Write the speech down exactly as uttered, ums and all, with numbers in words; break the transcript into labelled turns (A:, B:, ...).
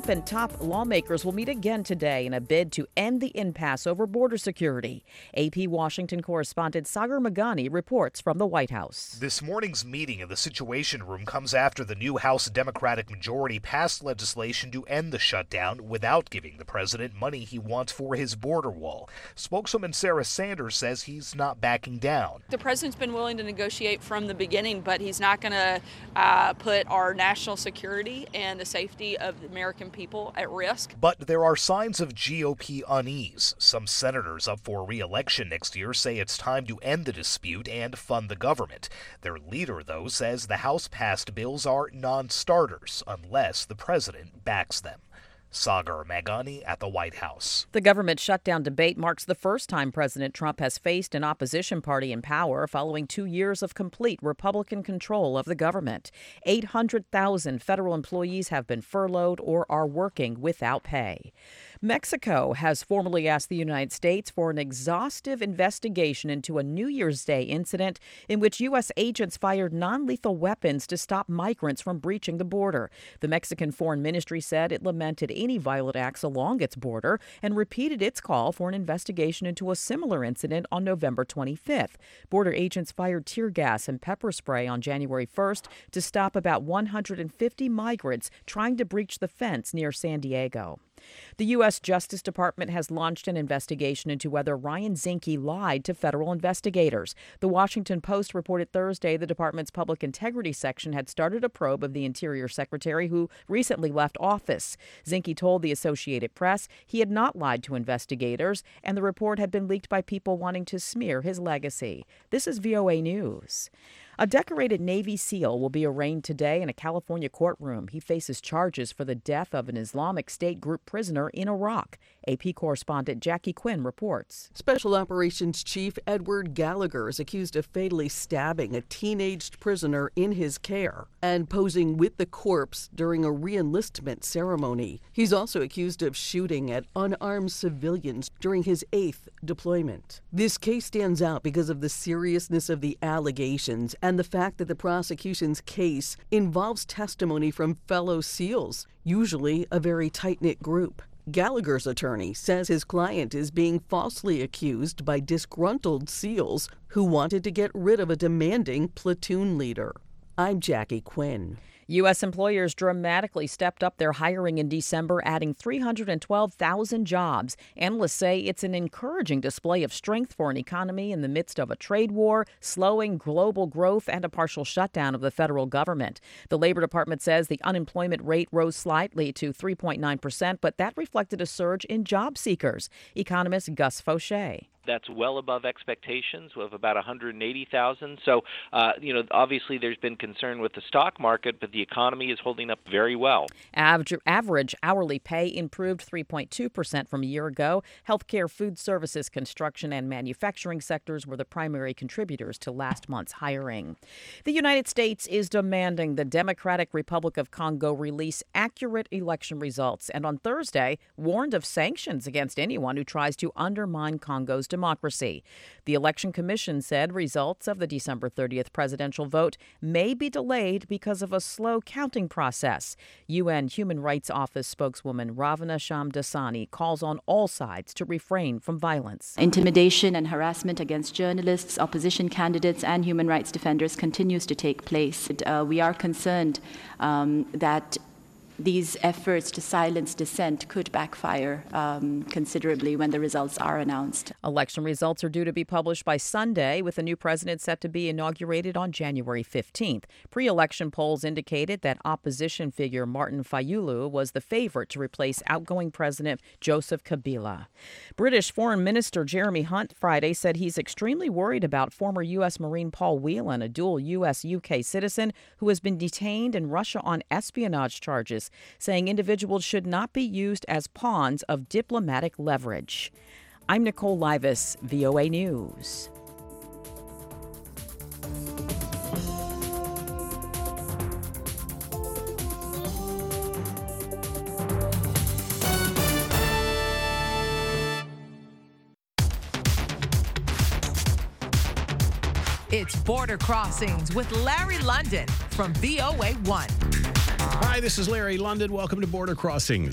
A: Trump and top lawmakers will meet again today in a bid to end the impasse over border security. A P Washington correspondent Sagar Meghani reports from the White House.
B: This morning's meeting in the Situation Room comes after the new House Democratic majority passed legislation to end the shutdown without giving the president money he wants for his border wall. Spokeswoman Sarah Sanders says he's not backing down.
C: The president's been willing to negotiate from the beginning, but he's not going to uh, put our national security and the safety of the American people at risk.
B: But there are signs of G O P unease. Some senators up for re-election next year say it's time to end the dispute and fund the government. Their leader, though, says the House-passed bills are non-starters unless the president backs them. Sagar Meghani at the White House.
A: The government shutdown debate marks the first time President Trump has faced an opposition party in power following two years of complete Republican control of the government. eight hundred thousand federal employees have been furloughed or are working without pay. Mexico has formally asked the United States for an exhaustive investigation into a New Year's Day incident in which U S agents fired non-lethal weapons to stop migrants from breaching the border. The Mexican Foreign Ministry said it lamented any violent acts along its border and repeated its call for an investigation into a similar incident on November twenty-fifth. Border agents fired tear gas and pepper spray on January first to stop about one hundred fifty migrants trying to breach the fence near San Diego. The U S Justice Department has launched an investigation into whether Ryan Zinke lied to federal investigators. The Washington Post reported Thursday the department's public integrity section had started a probe of the Interior Secretary who recently left office. Zinke told the Associated Press he had not lied to investigators, and the report had been leaked by people wanting to smear his legacy. This is V O A News. A decorated Navy SEAL will be arraigned today in a California courtroom. He faces charges for the death of an Islamic State group prisoner in Iraq. A P correspondent Jackie Quinn reports.
D: Special Operations Chief Edward Gallagher is accused of fatally stabbing a teenaged prisoner in his care and posing with the corpse during a reenlistment ceremony. He's also accused of shooting at unarmed civilians during his eighth deployment. This case stands out because of the seriousness of the allegations and the fact that the prosecution's case involves testimony from fellow SEALs, usually a very tight-knit group. Gallagher's attorney says his client is being falsely accused by disgruntled SEALs who wanted to get rid of a demanding platoon leader. I'm Jackie Quinn.
A: U S employers dramatically stepped up their hiring in December, adding three hundred twelve thousand jobs. Analysts say it's an encouraging display of strength for an economy in the midst of a trade war, slowing global growth, and a partial shutdown of the federal government. The Labor Department says the unemployment rate rose slightly to three point nine percent, but that reflected a surge in job seekers. Economist Gus Fauché.
E: That's well above expectations of about one hundred eighty thousand. So, uh, you know, obviously there's been concern with the stock market, but the economy is holding up very well.
A: Average, average hourly pay improved three point two percent from a year ago. Healthcare, food services, construction, and manufacturing sectors were the primary contributors to last month's hiring. The United States is demanding the Democratic Republic of Congo release accurate election results and on Thursday warned of sanctions against anyone who tries to undermine Congo's democracy. The Election Commission said results of the December thirtieth presidential vote may be delayed because of a slow counting process. U N Human Rights Office spokeswoman Ravana Shamdasani calls on all sides to refrain from violence.
F: Intimidation and harassment against journalists, opposition candidates, and human rights defenders continues to take place. Uh, we are concerned um, that these efforts to silence dissent could backfire um, considerably when the results are announced.
A: Election results are due to be published by Sunday, with a new president set to be inaugurated on January fifteenth. Pre-election polls indicated that opposition figure Martin Fayulu was the favorite to replace outgoing President Joseph Kabila. British Foreign Minister Jeremy Hunt Friday said he's extremely worried about former U S Marine Paul Whelan, a dual U S U K citizen who has been detained in Russia on espionage charges, saying individuals should not be used as pawns of diplomatic leverage. I'm Nicole Livas, V O A News.
G: It's Border Crossings with Larry London from V O A one.
H: Hi, this is Larry London. Welcome to Border Crossings.